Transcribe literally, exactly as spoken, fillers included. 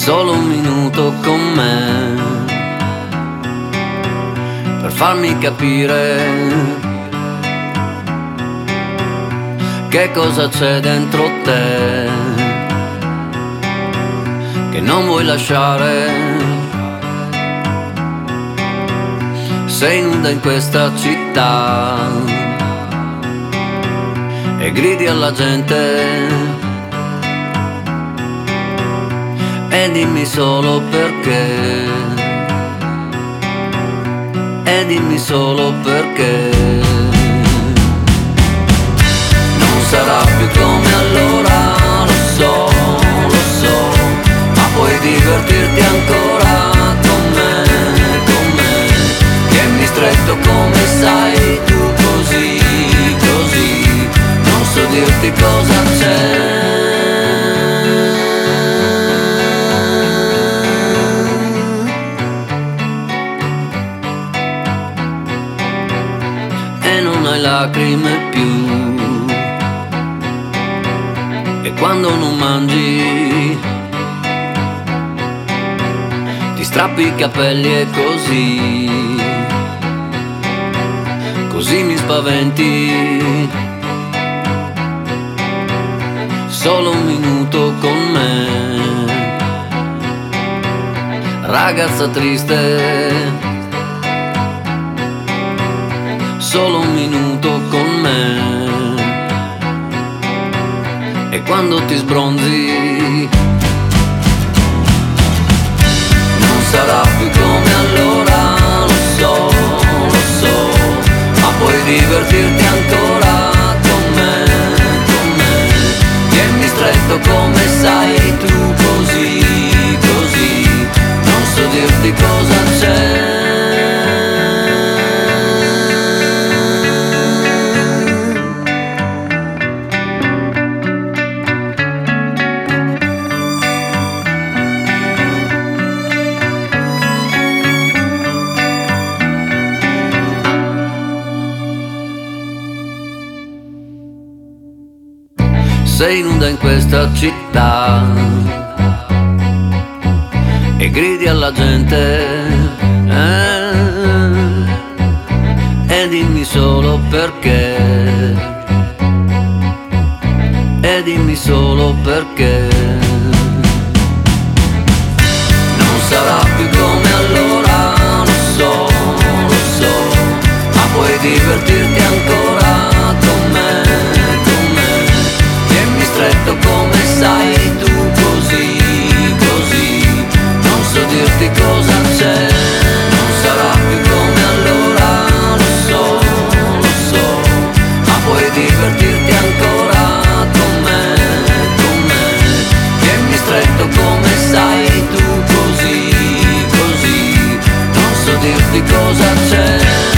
solo un minuto con me, per farmi capire che cosa c'è dentro te, che non vuoi lasciare. Sei nuda in questa città e gridi alla gente, e dimmi solo perché, e dimmi solo perché. Non sarà più come allora, lo so, lo so, ma puoi divertirti ancora con me, con me. Tienimi stretto come sai tu, così, così, non so dirti cosa c'è. E non hai lacrime più, e quando non mangi ti strappi i capelli e così, così mi spaventi. Solo un minuto con me, ragazza triste. Solo un minuto con me, e quando ti sbronzi non sarà più come allora, lo so, lo so, ma puoi divertirti ancora con me, con me. Tienimi stretto come sai tu, così, così, non so dirti cosa c'è. Sei nuda in questa città e gridi alla gente, eh, e dimmi solo perché, e dimmi solo perché. Non sarà più come allora, lo so, lo so, ma puoi divertirti ancora con me, con me. Tienimi stretto come sai tu, così, così, non so dirti cosa c'è. Non sarà più come allora, lo so, lo so, ma puoi divertirti ancora con me, con me. Tienimi stretto come sai tu, così, così, non so dirti cosa c'è.